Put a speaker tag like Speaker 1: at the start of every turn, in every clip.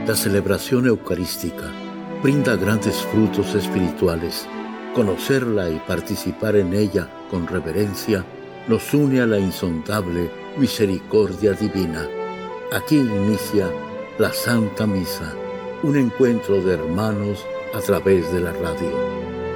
Speaker 1: La celebración eucarística brinda grandes frutos espirituales. Conocerla y participar en ella con reverencia nos une a la insondable misericordia divina. Aquí inicia la Santa Misa, un encuentro de hermanos a través de la radio.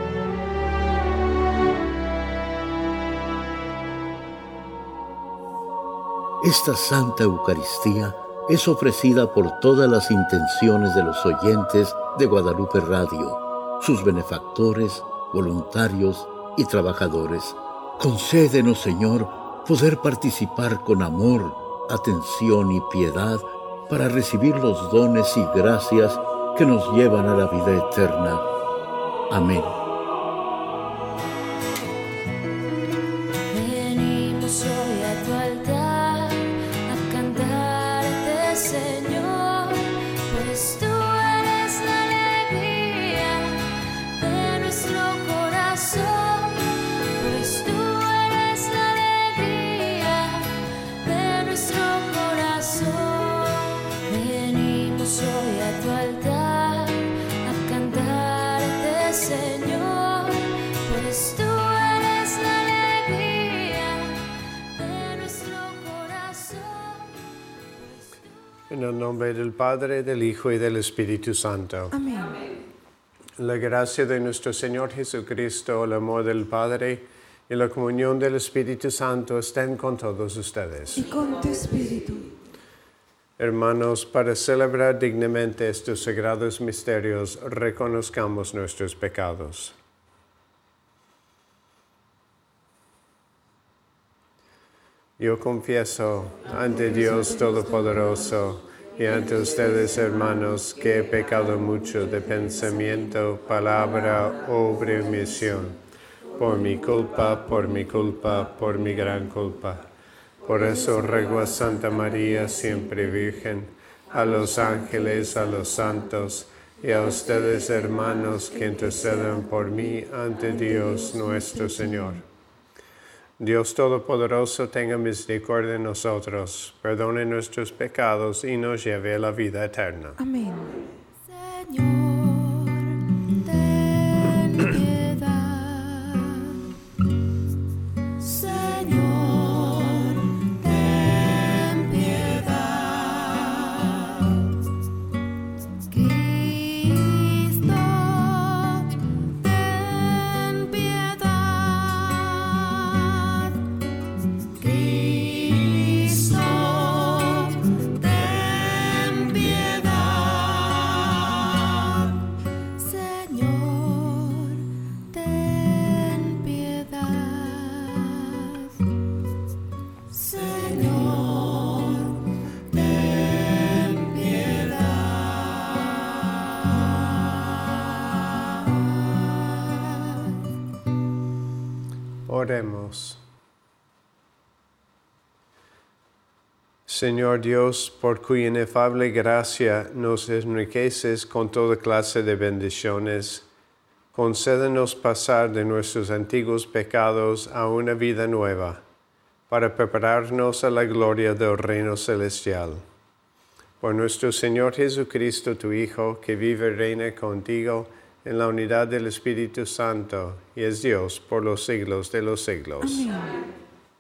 Speaker 1: Esta Santa Eucaristía es ofrecida por todas las intenciones de los oyentes de Guadalupe Radio, sus benefactores, voluntarios y trabajadores. Concédenos, Señor, poder participar con amor, atención y piedad para recibir los dones y gracias que nos llevan a la vida eterna. Amén.
Speaker 2: Venimos hoy a tu altar a cantarte, Señor, pues tú eres la alegría de nuestro corazón, pues tú eres la alegría de nuestro corazón. Venimos hoy a tu altar a cantarte, Señor, pues tú eres la alegría de nuestro corazón.
Speaker 3: En el nombre del Padre, del Hijo y del Espíritu Santo.
Speaker 4: Amén.
Speaker 3: La gracia de nuestro Señor Jesucristo, el amor del Padre y la comunión del Espíritu Santo estén con todos ustedes.
Speaker 4: Y con tu espíritu.
Speaker 3: Hermanos, para celebrar dignamente estos sagrados misterios, reconozcamos nuestros pecados. Yo confieso ante Dios Todopoderoso y ante ustedes, hermanos, que he pecado mucho de pensamiento, palabra, obra y omisión, por mi culpa, por mi gran culpa. Por eso ruego a Santa María, siempre Virgen, a los ángeles, a los santos, y a ustedes, hermanos, que intercedan por mí ante Dios nuestro Señor. Dios Todopoderoso tenga misericordia de nosotros, perdone nuestros pecados y nos lleve a la vida eterna.
Speaker 4: Amén.
Speaker 2: Señor, ten piedad. Señor, ten piedad. Cristo, ten piedad. Cristo, ten piedad. Señor, ten piedad. Señor, ten piedad.
Speaker 3: Oremos. Señor Dios, por cuya inefable gracia nos enriqueces con toda clase de bendiciones, concédenos pasar de nuestros antiguos pecados a una vida nueva, para prepararnos a la gloria del reino celestial. Por nuestro Señor Jesucristo, tu Hijo, que vive y reina contigo en la unidad del Espíritu Santo, y es Dios por los siglos de los siglos.
Speaker 4: Amén.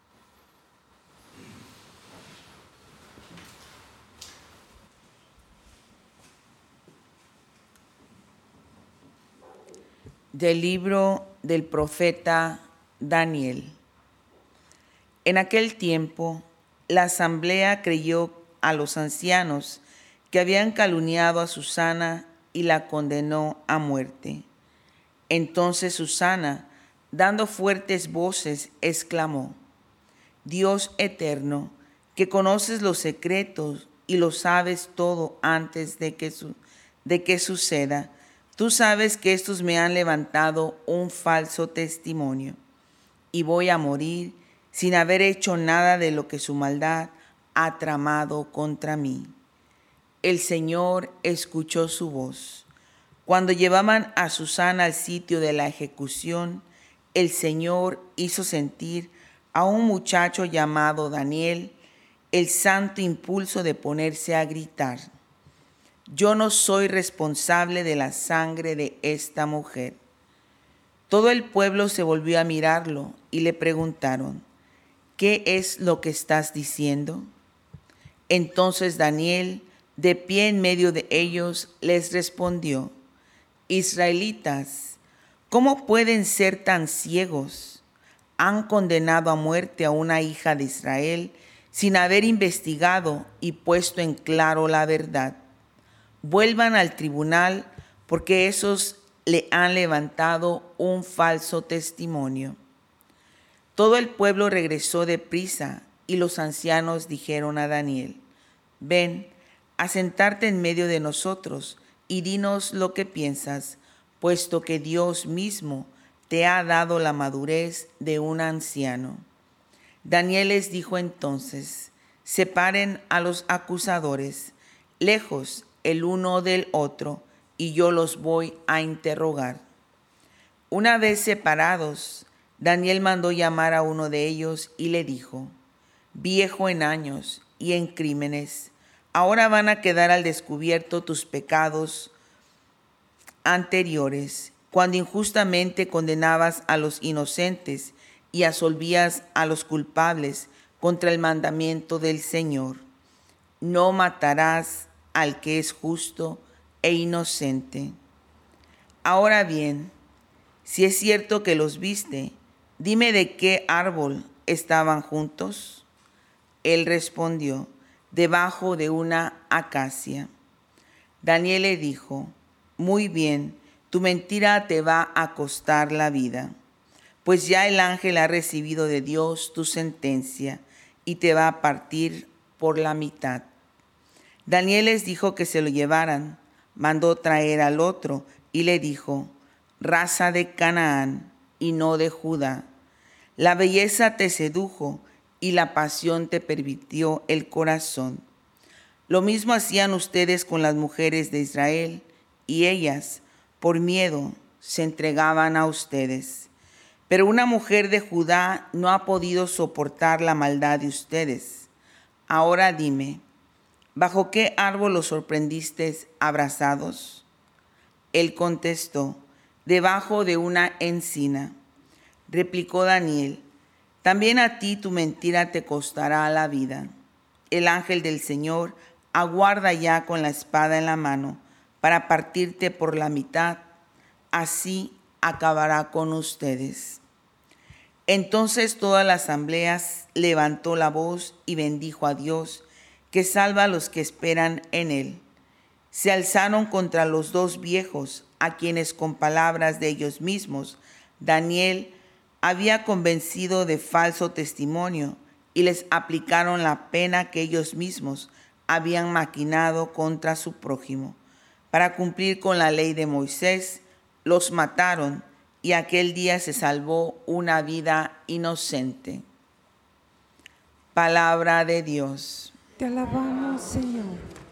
Speaker 4: Del libro del profeta Daniel. En aquel tiempo, la asamblea creyó a los ancianos que habían calumniado a Susana y la condenó a muerte. Entonces Susana, dando fuertes voces, exclamó: Dios eterno, que conoces los secretos y lo sabes todo antes de que suceda, tú sabes que estos me han levantado un falso testimonio y voy a morir sin haber hecho nada de lo que su maldad ha tramado contra mí. El Señor escuchó su voz. Cuando llevaban a Susana al sitio de la ejecución, el Señor hizo sentir a un muchacho llamado Daniel el santo impulso de ponerse a gritar: yo no soy responsable de la sangre de esta mujer. Todo el pueblo se volvió a mirarlo y le preguntaron, ¿qué es lo que estás diciendo? Entonces Daniel, de pie en medio de ellos, les respondió, Israelitas, ¿cómo pueden ser tan ciegos? Han condenado a muerte a una hija de Israel sin haber investigado y puesto en claro la verdad. Vuelvan al tribunal porque esos le han levantado un falso testimonio. Todo el pueblo regresó deprisa y los ancianos dijeron a Daniel, ven, a sentarte en medio de nosotros y dinos lo que piensas, puesto que Dios mismo te ha dado la madurez de un anciano. Daniel les dijo entonces, separen a los acusadores, lejos el uno del otro, y yo los voy a interrogar. Una vez separados, Daniel mandó llamar a uno de ellos y le dijo, viejo en años y en crímenes, ahora van a quedar al descubierto tus pecados anteriores, cuando injustamente condenabas a los inocentes y absolvías a los culpables contra el mandamiento del Señor. No matarás al que es justo e inocente. Ahora bien, si es cierto que los viste, dime de qué árbol estaban juntos. Él respondió, debajo de una acacia. Daniel le dijo, muy bien, tu mentira te va a costar la vida, pues ya el ángel ha recibido de Dios tu sentencia y te va a partir por la mitad. Daniel les dijo que se lo llevaran, mandó traer al otro y le dijo, raza de Canaán y no de Judá, la belleza te sedujo y la pasión te pervirtió el corazón. Lo mismo hacían ustedes con las mujeres de Israel, y ellas, por miedo, se entregaban a ustedes. Pero una mujer de Judá no ha podido soportar la maldad de ustedes. Ahora dime, ¿bajo qué árbol los sorprendisteis abrazados? Él contestó, debajo de una encina. Replicó Daniel, también a ti tu mentira te costará la vida. El ángel del Señor aguarda ya con la espada en la mano para partirte por la mitad, así acabará con ustedes. Entonces toda la asamblea levantó la voz y bendijo a Dios, que salva a los que esperan en él. Se alzaron contra los dos viejos, a quienes con palabras de ellos mismos, Daniel había convencido de falso testimonio, y les aplicaron la pena que ellos mismos habían maquinado contra su prójimo. Para cumplir con la ley de Moisés, los mataron, y aquel día se salvó una vida inocente. Palabra de Dios.
Speaker 5: Te alabamos, Señor.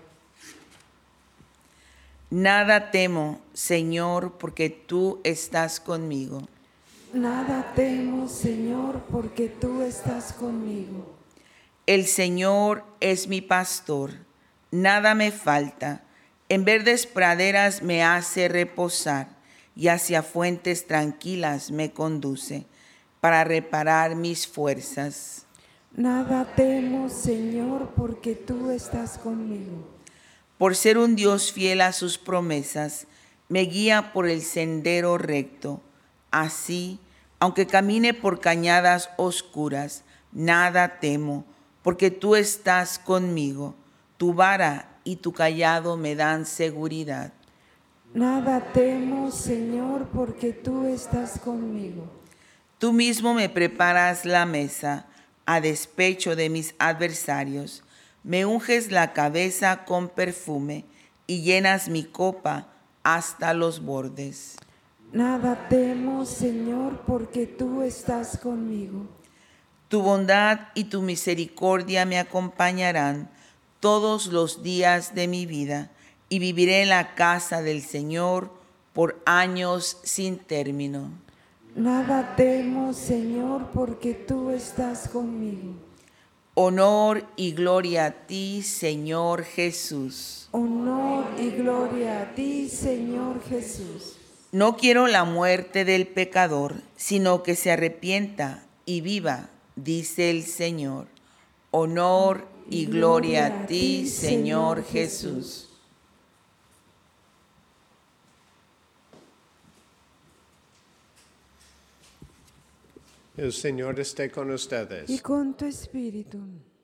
Speaker 4: Nada temo, Señor, porque tú estás conmigo.
Speaker 5: Nada temo, Señor, porque tú estás conmigo.
Speaker 4: El Señor es mi pastor, nada me falta. En verdes praderas me hace reposar y hacia fuentes tranquilas me conduce para reparar mis fuerzas.
Speaker 5: Nada temo, Señor, porque tú estás conmigo.
Speaker 4: Por ser un Dios fiel a sus promesas, me guía por el sendero recto. Así, aunque camine por cañadas oscuras, nada temo, porque tú estás conmigo. Tu vara y tu cayado me dan seguridad.
Speaker 5: Nada temo, Señor, porque tú estás conmigo.
Speaker 4: Tú mismo me preparas la mesa a despecho de mis adversarios. Me unges la cabeza con perfume y llenas mi copa hasta los bordes.
Speaker 5: Nada temo, Señor, porque tú estás conmigo.
Speaker 4: Tu bondad y tu misericordia me acompañarán todos los días de mi vida, y viviré en la casa del Señor por años sin término.
Speaker 5: Nada temo, Señor, porque tú estás conmigo.
Speaker 4: Honor y gloria a ti, Señor Jesús.
Speaker 5: Honor y gloria a ti, Señor Jesús.
Speaker 4: No quiero la muerte del pecador, sino que se arrepienta y viva, dice el Señor. Honor y gloria a ti, Señor Jesús.
Speaker 3: El Señor esté con ustedes.
Speaker 5: Y con tu espíritu.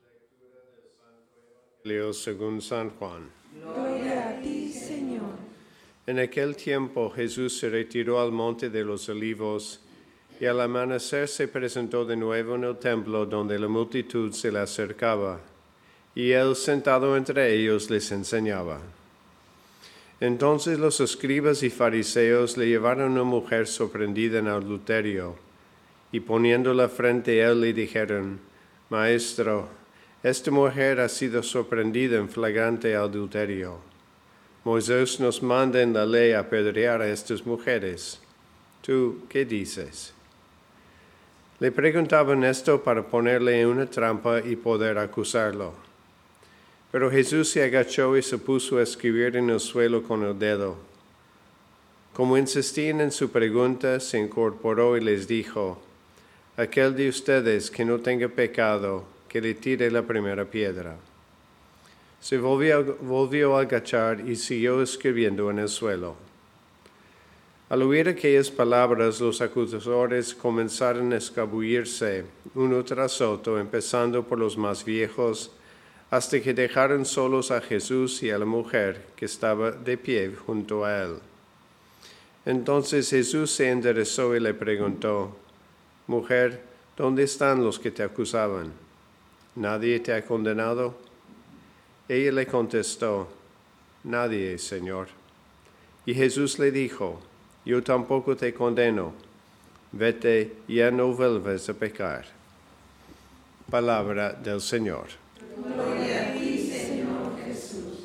Speaker 3: Evangelio según San Juan.
Speaker 5: Gloria a ti, Señor.
Speaker 3: En aquel tiempo Jesús se retiró al monte de los olivos y al amanecer se presentó de nuevo en el templo donde la multitud se le acercaba y él sentado entre ellos les enseñaba. Entonces los escribas y fariseos le llevaron a una mujer sorprendida en adulterio y poniéndola frente a él le dijeron: Maestro, esta mujer ha sido sorprendida en flagrante adulterio. Moisés nos manda en la ley apedrear a estas mujeres. ¿Tú qué dices? Le preguntaban esto para ponerle en una trampa y poder acusarlo. Pero Jesús se agachó y se puso a escribir en el suelo con el dedo. Como insistían en su pregunta, se incorporó y les dijo: Aquel de ustedes que no tenga pecado, que le tire la primera piedra. Se volvió a agachar y siguió escribiendo en el suelo. Al oír aquellas palabras, los acusadores comenzaron a escabullirse uno tras otro, empezando por los más viejos, hasta que dejaron solos a Jesús y a la mujer que estaba de pie junto a él. Entonces Jesús se enderezó y le preguntó: Mujer, ¿dónde están los que te acusaban? ¿Nadie te ha condenado? Ella le contestó: Nadie, Señor. Y Jesús le dijo: Yo tampoco te condeno. Vete, ya no vuelvas a pecar. Palabra del Señor.
Speaker 5: Gloria a ti, Señor Jesús.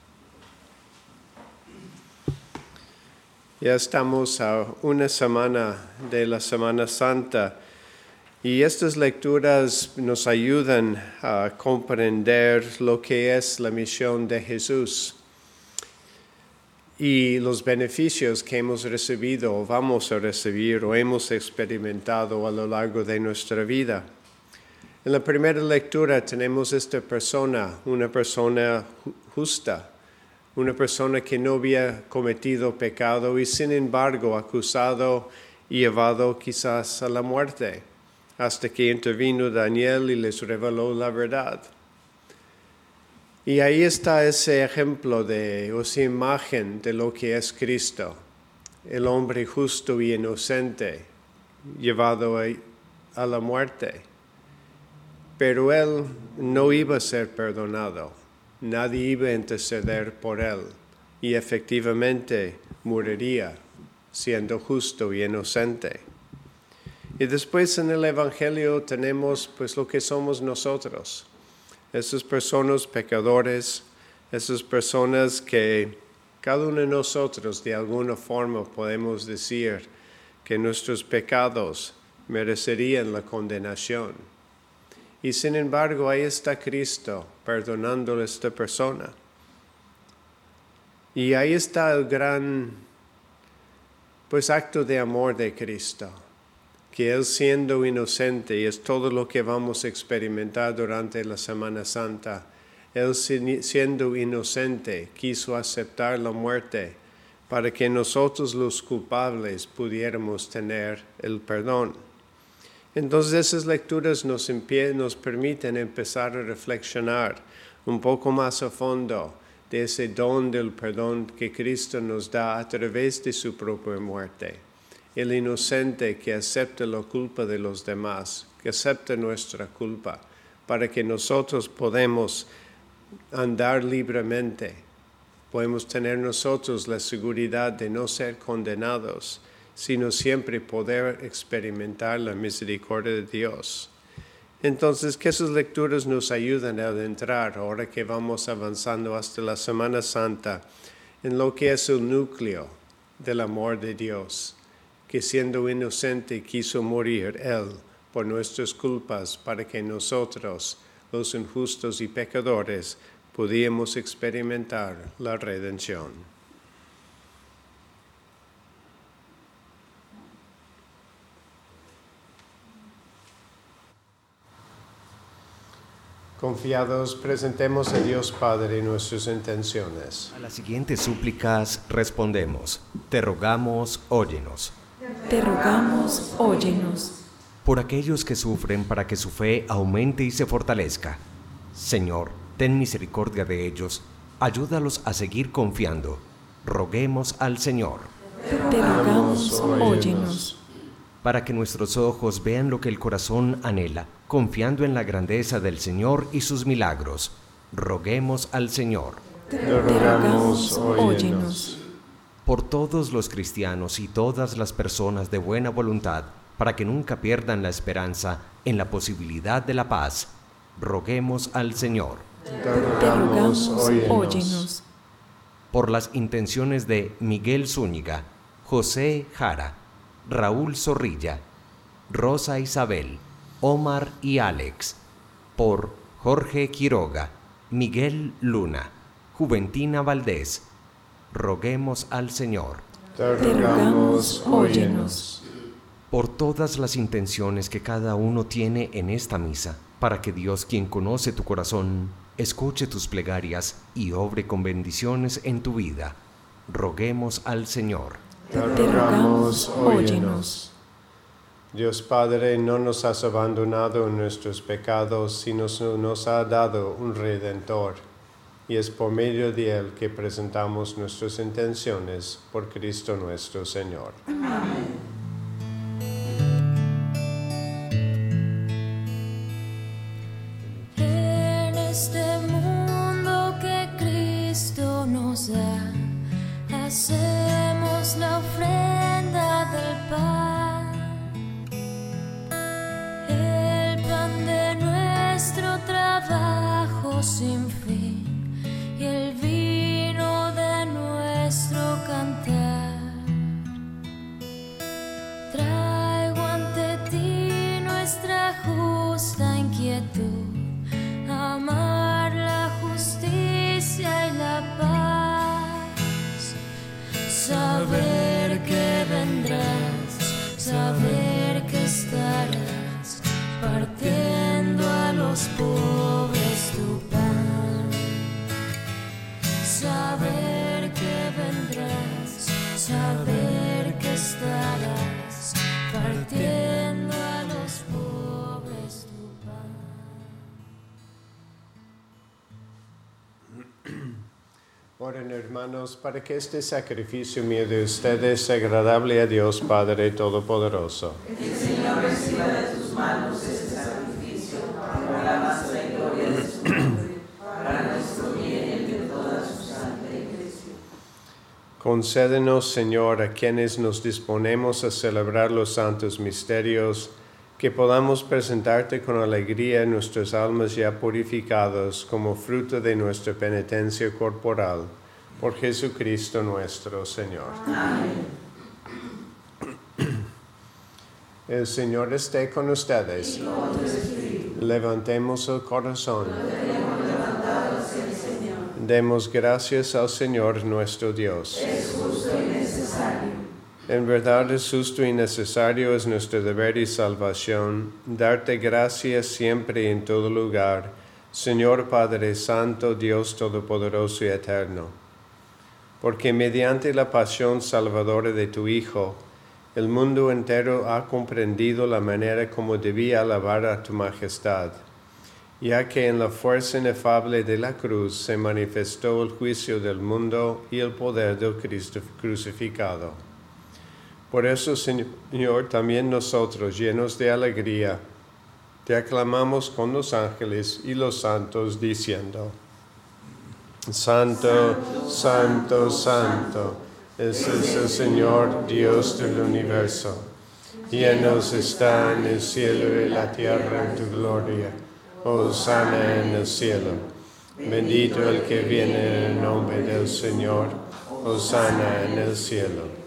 Speaker 3: Ya estamos a una semana de la Semana Santa y estas lecturas nos ayudan a comprender lo que es la misión de Jesús y los beneficios que hemos recibido o vamos a recibir o hemos experimentado a lo largo de nuestra vida. En la primera lectura tenemos esta persona, una persona justa, una persona que no había cometido pecado y sin embargo acusado y llevado quizás a la muerte, hasta que intervino Daniel y les reveló la verdad. Y ahí está ese ejemplo o esa imagen de lo que es Cristo, el hombre justo y inocente, llevado a la muerte. Pero él no iba a ser perdonado, nadie iba a interceder por él y efectivamente moriría siendo justo y inocente. Y después en el Evangelio tenemos pues lo que somos nosotros, esas personas pecadores, esas personas que cada uno de nosotros de alguna forma podemos decir que nuestros pecados merecerían la condenación. Y sin embargo, ahí está Cristo perdonando a esta persona. Y ahí está el gran acto de amor de Cristo, que Él siendo inocente, y es todo lo que vamos a experimentar durante la Semana Santa, Él siendo inocente quiso aceptar la muerte para que nosotros los culpables pudiéramos tener el perdón. Entonces esas lecturas nos permiten empezar a reflexionar un poco más a fondo de ese don del perdón que Cristo nos da a través de su propia muerte. El inocente que acepta la culpa de los demás, que acepta nuestra culpa, para que nosotros podamos andar libremente, podemos tener nosotros la seguridad de no ser condenados, sino siempre poder experimentar la misericordia de Dios. Entonces, que esas lecturas nos ayudan a adentrar, ahora que vamos avanzando hasta la Semana Santa, en lo que es el núcleo del amor de Dios, que siendo inocente quiso morir Él por nuestras culpas para que nosotros los injustos y pecadores, podíamos experimentar la redención. Confiados, presentemos a Dios Padre nuestras intenciones.
Speaker 6: A las siguientes súplicas respondemos: te rogamos, óyenos.
Speaker 5: Te rogamos, óyenos.
Speaker 6: Por aquellos que sufren, para que su fe aumente y se fortalezca. Señor, ten misericordia de ellos, ayúdalos a seguir confiando. Roguemos al Señor.
Speaker 5: Te rogamos, óyenos.
Speaker 6: Para que nuestros ojos vean lo que el corazón anhela, confiando en la grandeza del Señor y sus milagros. Roguemos al Señor.
Speaker 5: Te rogamos, óyenos.
Speaker 6: Por todos los cristianos y todas las personas de buena voluntad, para que nunca pierdan la esperanza en la posibilidad de la paz, roguemos al Señor.
Speaker 5: Te rogamos, óyenos.
Speaker 6: Por las intenciones de Miguel Zúñiga, José Jara, Raúl Zorrilla, Rosa Isabel, Omar y Alex. Por Jorge Quiroga, Miguel Luna, Juventina Valdés, roguemos al Señor.
Speaker 3: Te
Speaker 5: rogamos, óyenos.
Speaker 6: Por todas las intenciones que cada uno tiene en esta misa, para que Dios, quien conoce tu corazón, escuche tus plegarias y obre con bendiciones en tu vida, roguemos al Señor.
Speaker 5: Te rogamos, óyenos.
Speaker 3: Dios Padre, no nos has abandonado en nuestros pecados, sino nos ha dado un Redentor. Y es por medio de Él que presentamos nuestras intenciones por Cristo nuestro Señor.
Speaker 2: Amén. En este mundo que Cristo nos da, hacemos la ofrenda del pan, el pan de nuestro trabajo sin fin y el vino de nuestro cantar. Traigo ante ti nuestra justa inquietud, amar la justicia y la paz, saber que vendrás, saber que estarás partiendo a los pobres tu pan, saber que vendrás, saber que estarás partiendo a los pobres tu pan.
Speaker 3: Oren, hermanos, para que este sacrificio mío de ustedes sea agradable a Dios Padre Todopoderoso.
Speaker 4: Que el Señor reciba de tus manos este sacrificio para la más y gloria de su nombre, para nuestro bien y el de toda su santa Iglesia.
Speaker 3: Concédenos, Señor, a quienes nos disponemos a celebrar los santos misterios, que podamos presentarte con alegría nuestras almas ya purificadas como fruto de nuestra penitencia corporal. Por Jesucristo nuestro Señor.
Speaker 4: Amén.
Speaker 3: El Señor esté con ustedes. Levantemos el corazón. Demos gracias al Señor nuestro Dios.
Speaker 4: Es justo y necesario.
Speaker 3: En verdad es justo y necesario, es nuestro deber y salvación, darte gracias siempre y en todo lugar, Señor Padre Santo, Dios Todopoderoso y Eterno, porque mediante la pasión salvadora de tu Hijo, el mundo entero ha comprendido la manera como debía alabar a tu majestad, ya que en la fuerza inefable de la cruz se manifestó el juicio del mundo y el poder del Cristo crucificado. Por eso, Señor, también nosotros, llenos de alegría, te aclamamos con los ángeles y los santos, diciendo: Santo, Santo, Santo, es el Señor Dios del universo. Llenos están el cielo y la tierra en tu gloria. Hosana en el cielo. Bendito el que viene en el nombre del Señor. Hosana en el cielo.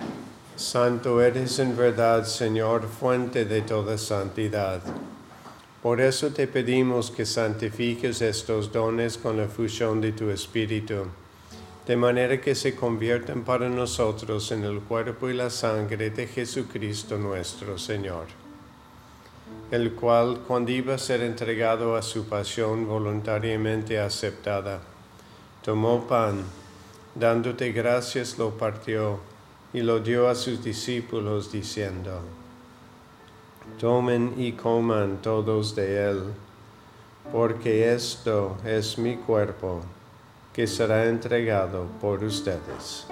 Speaker 3: Santo eres en verdad, Señor, fuente de toda santidad. Por eso te pedimos que santifiques estos dones con la fusión de tu Espíritu, de manera que se conviertan para nosotros en el cuerpo y la sangre de Jesucristo nuestro Señor, el cual, cuando iba a ser entregado a su pasión voluntariamente aceptada, tomó pan, dándote gracias lo partió y lo dio a sus discípulos diciendo: Tomen y coman todos de él, porque esto es mi cuerpo, que será entregado por ustedes.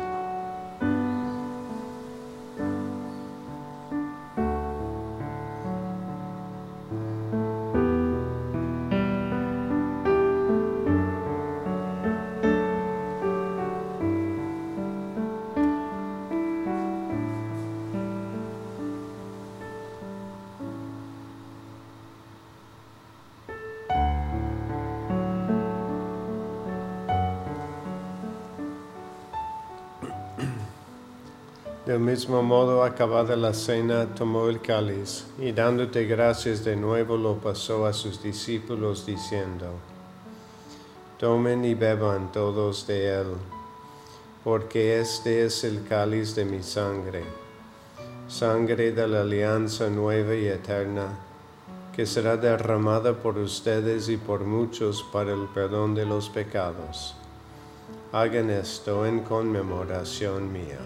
Speaker 3: Del mismo modo, acabada la cena, tomó el cáliz, y dándote gracias de nuevo lo pasó a sus discípulos, diciendo: Tomen y beban todos de él, porque este es el cáliz de mi sangre, sangre de la alianza nueva y eterna, que será derramada por ustedes y por muchos para el perdón de los pecados. Hagan esto en conmemoración mía.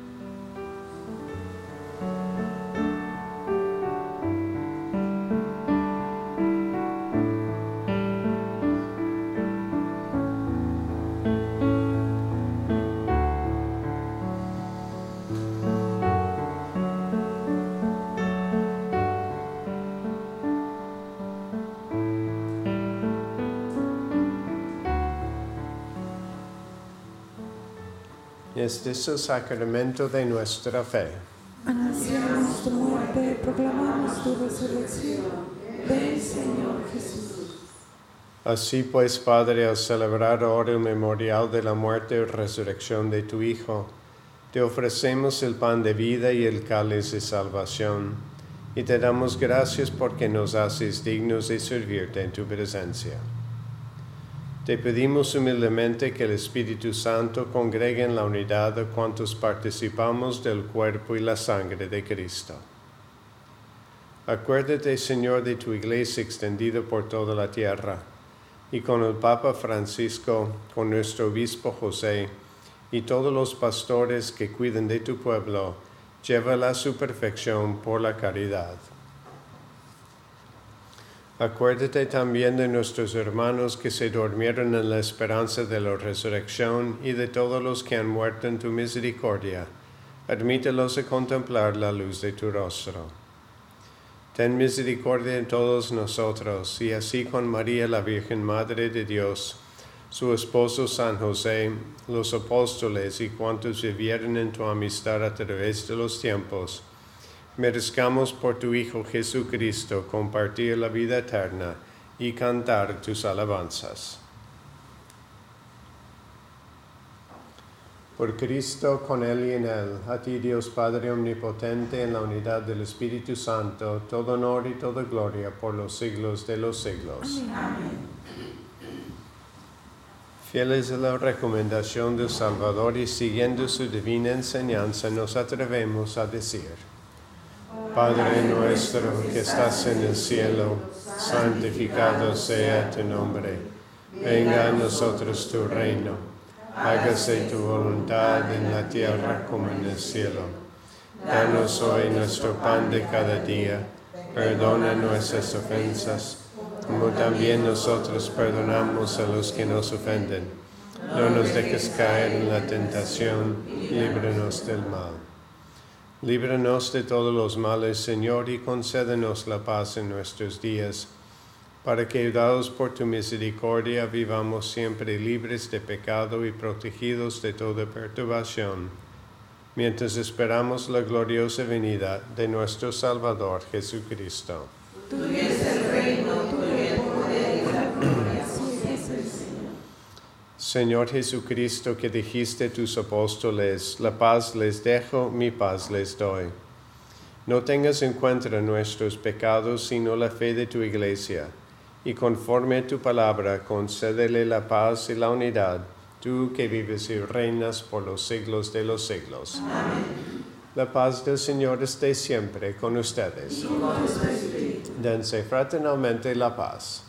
Speaker 3: Este es el sacramento de nuestra fe.
Speaker 5: Anunciamos tu muerte, proclamamos tu resurrección. Ven, Señor Jesús.
Speaker 3: Así pues, Padre, al celebrar ahora el memorial de la muerte y resurrección de tu Hijo, te ofrecemos el pan de vida y el cáliz de salvación, y te damos gracias porque nos haces dignos de servirte en tu presencia. Te pedimos humildemente que el Espíritu Santo congregue en la unidad a cuantos participamos del cuerpo y la sangre de Cristo. Acuérdate, Señor, de tu Iglesia extendida por toda la tierra, y con el Papa Francisco, con nuestro Obispo José, y todos los pastores que cuiden de tu pueblo, llévala a su perfección por la caridad. Acuérdate también de nuestros hermanos que se durmieron en la esperanza de la resurrección y de todos los que han muerto en tu misericordia. Admítelos a contemplar la luz de tu rostro. Ten misericordia de todos nosotros, y así con María, la Virgen Madre de Dios, su esposo San José, los apóstoles y cuantos vivieron en tu amistad a través de los tiempos, merezcamos por tu Hijo Jesucristo compartir la vida eterna y cantar tus alabanzas. Por Cristo, con Él y en Él, a ti Dios Padre Omnipotente, en la unidad del Espíritu Santo, todo honor y toda gloria por los siglos de los siglos. Amén. Fieles a la recomendación del Salvador y siguiendo su divina enseñanza, nos atrevemos a decir: Padre nuestro que estás en el cielo, santificado sea tu nombre. Venga a nosotros tu reino. Hágase tu voluntad en la tierra como en el cielo. Danos hoy nuestro pan de cada día. Perdona nuestras ofensas, como también nosotros perdonamos a los que nos ofenden. No nos dejes caer en la tentación, líbranos del mal. Líbranos de todos los males, Señor, y concédenos la paz en nuestros días, para que, ayudados por tu misericordia, vivamos siempre libres de pecado y protegidos de toda perturbación, mientras esperamos la gloriosa venida de nuestro Salvador Jesucristo.
Speaker 2: Tuyo es el reino, tuyo el poder y la gloria,
Speaker 3: Señor Jesucristo, que dijiste a tus apóstoles: la paz les dejo, mi paz les doy. No tengas en cuenta nuestros pecados, sino la fe de tu Iglesia, y conforme a tu palabra, concédele la paz y la unidad, tú que vives y reinas por los siglos de los siglos. Amén. La paz del Señor esté siempre con ustedes. Dense fraternalmente la paz.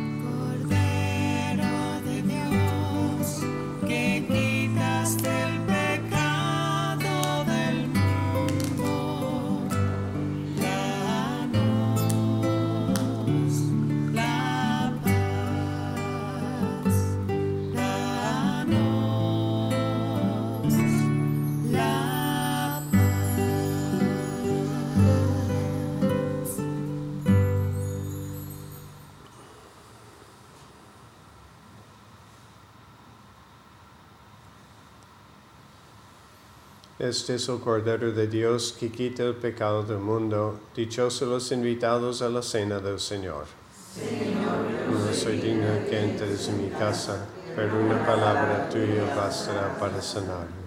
Speaker 3: Este es el Cordero de Dios que quita el pecado del mundo. Dichosos los invitados a la cena del Señor. No soy digno que entres en mi casa, pero una palabra tuya bastará para sanarme.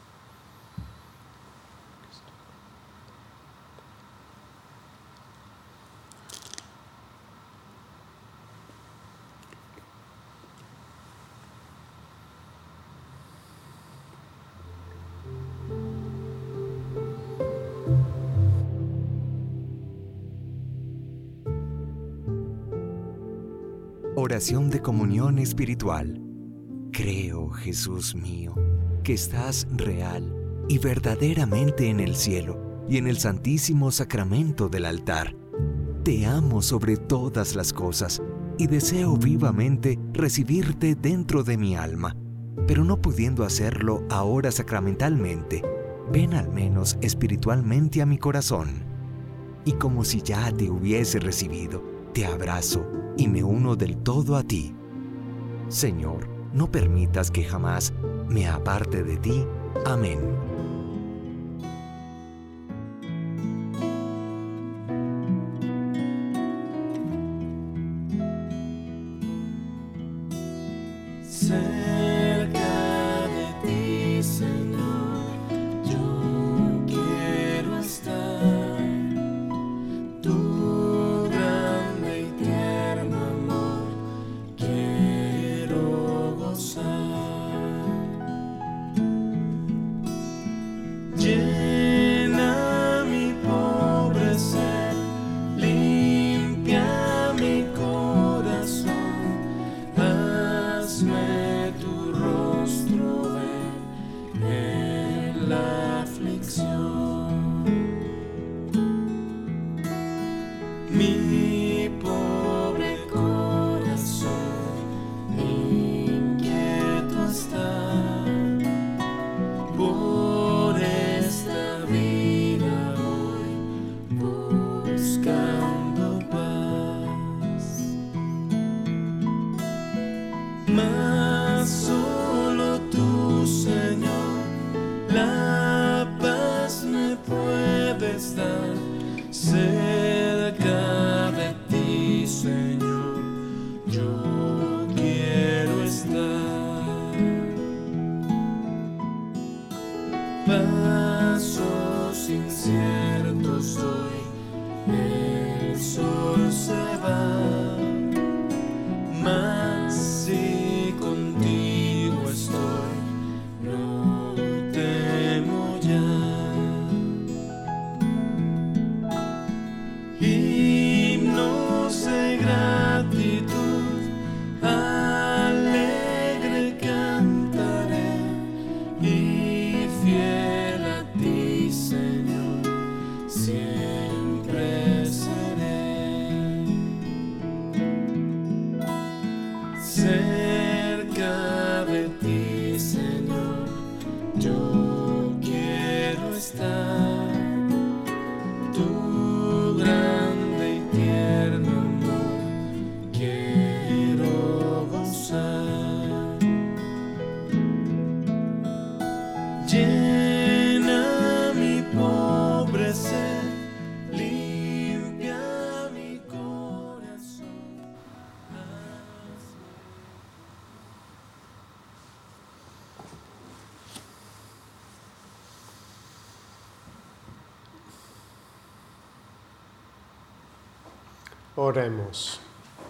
Speaker 6: Oración de comunión espiritual. Creo, Jesús mío, que estás real y verdaderamente en el cielo y en el santísimo sacramento del altar. Te amo sobre todas las cosas y deseo vivamente recibirte dentro de mi alma, pero no pudiendo hacerlo ahora sacramentalmente, ven al menos espiritualmente a mi corazón. Y como si ya te hubiese recibido, te abrazo y me uno del todo a ti. Señor, no permitas que jamás me aparte de ti. Amén.
Speaker 7: Cerca de ti, Señor, yo quiero estar. Tu grande y tierno amor quiero gozar. Llena mi pobre ser, limpia mi corazón, hazme tu rostro ver en la aflicción. Mi pobre corazón inquieto está por esta vida hoy, buscando paz. Mas solo tú, Señor, la paz me puedes dar. Cerca de ti, Señor, yo quiero estar. Pasos inciertos hoy, el sol se va, mas si contigo estoy, no temo ya. Himnos de gratitud, alegre cantaré, y fiel a ti, Señor, siempre seré. Cerca de ti, Señor, yo quiero estar. Tu grande y tierno amor quiero gozar. Llena mi pobre ser, limpia mi corazón.
Speaker 3: Oremos.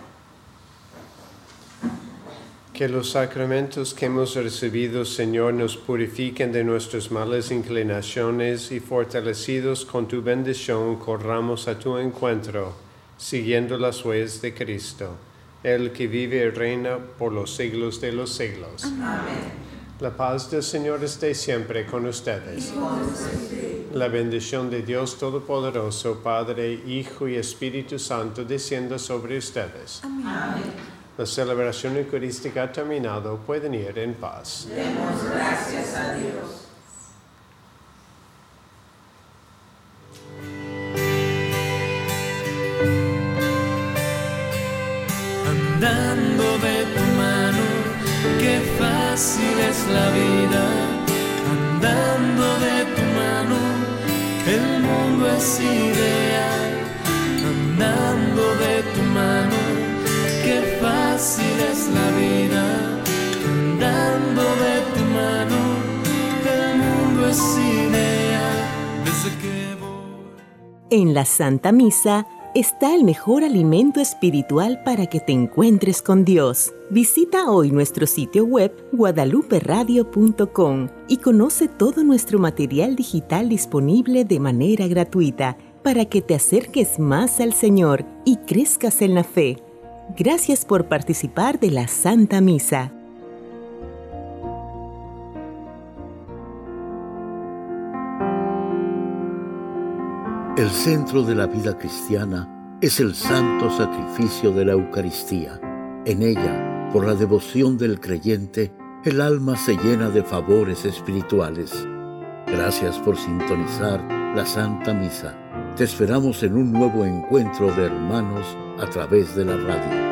Speaker 3: Que los sacramentos que hemos recibido, Señor, nos purifiquen de nuestras malas inclinaciones y fortalecidos con tu bendición, corramos a tu encuentro, siguiendo las huellas de Cristo, el que vive y reina por los siglos de los siglos.
Speaker 2: Amén.
Speaker 3: La paz del Señor esté siempre con ustedes. La bendición de Dios Todopoderoso, Padre, Hijo y Espíritu Santo, descienda sobre ustedes.
Speaker 2: Amén.
Speaker 3: La celebración eucarística ha terminado. Pueden ir en paz.
Speaker 2: Demos gracias a Dios.
Speaker 7: Andando de tu mano, qué fácil es la vida. Andando de tu mano, el mundo es ideal. Andando de tu mano, qué fácil es la vida. Andando de tu mano, el mundo es ideal. Desde que voy.
Speaker 8: En la Santa Misa está el mejor alimento espiritual para que te encuentres con Dios. Visita hoy nuestro sitio web guadaluperadio.com y conoce todo nuestro material digital disponible de manera gratuita para que te acerques más al Señor y crezcas en la fe. Gracias por participar de la Santa Misa.
Speaker 1: El centro de la vida cristiana es el santo sacrificio de la Eucaristía. En ella, por la devoción del creyente, el alma se llena de favores espirituales. Gracias por sintonizar la Santa Misa. Te esperamos en un nuevo encuentro de hermanos a través de la radio.